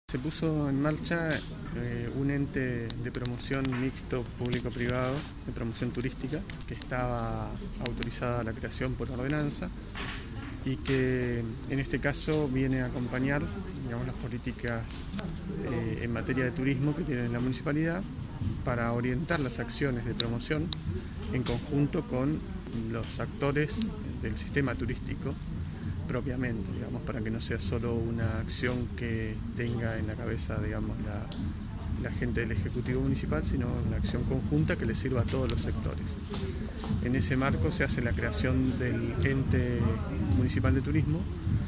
Se puso en marcha un ente de promoción mixto público-privado, de promoción turística, que estaba autorizada a la creación por ordenanza y que en este caso viene a acompañar, digamos, las políticas en materia de turismo que tiene la municipalidad para orientar las acciones de promoción en conjunto con los actores del sistema turístico propiamente, digamos, para que no sea solo una acción que tenga en la cabeza, digamos, la gente del Ejecutivo Municipal, sino una acción conjunta que le sirva a todos los sectores. En ese marco se hace la creación del ente municipal de turismo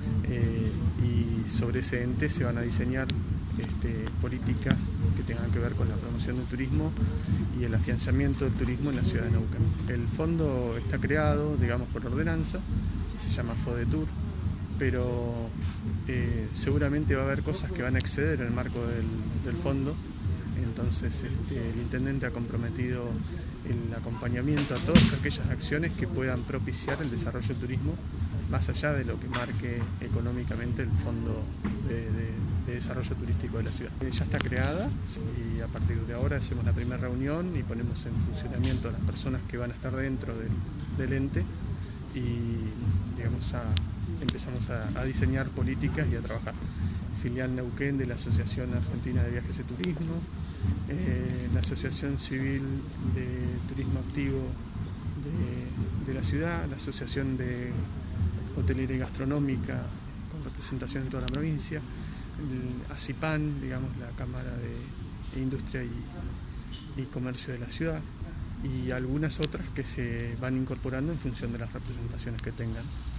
y sobre ese ente se van a diseñar políticas que tengan que ver con la promoción del turismo y el afianzamiento del turismo en la ciudad de Neuquén. El fondo está creado, digamos, por ordenanza, se llama FODETUR, pero seguramente va a haber cosas que van a exceder el marco del fondo. Entonces el intendente ha comprometido el acompañamiento a todas aquellas acciones que puedan propiciar el desarrollo del turismo más allá de lo que marque económicamente el Fondo de Desarrollo Turístico de la ciudad. Ya está creada y a partir de ahora hacemos la primera reunión y ponemos en funcionamiento a las personas que van a estar dentro del ente y, digamos, empezamos a diseñar políticas y a trabajar. Filial Neuquén de la Asociación Argentina de Viajes y Turismo, la Asociación Civil de Turismo Activo de la ciudad, la Asociación de Hotelería y Gastronómica con representación en toda la provincia, el ACIPAN, digamos, la Cámara de Industria y Comercio de la ciudad, y algunas otras que se van incorporando en función de las representaciones que tengan.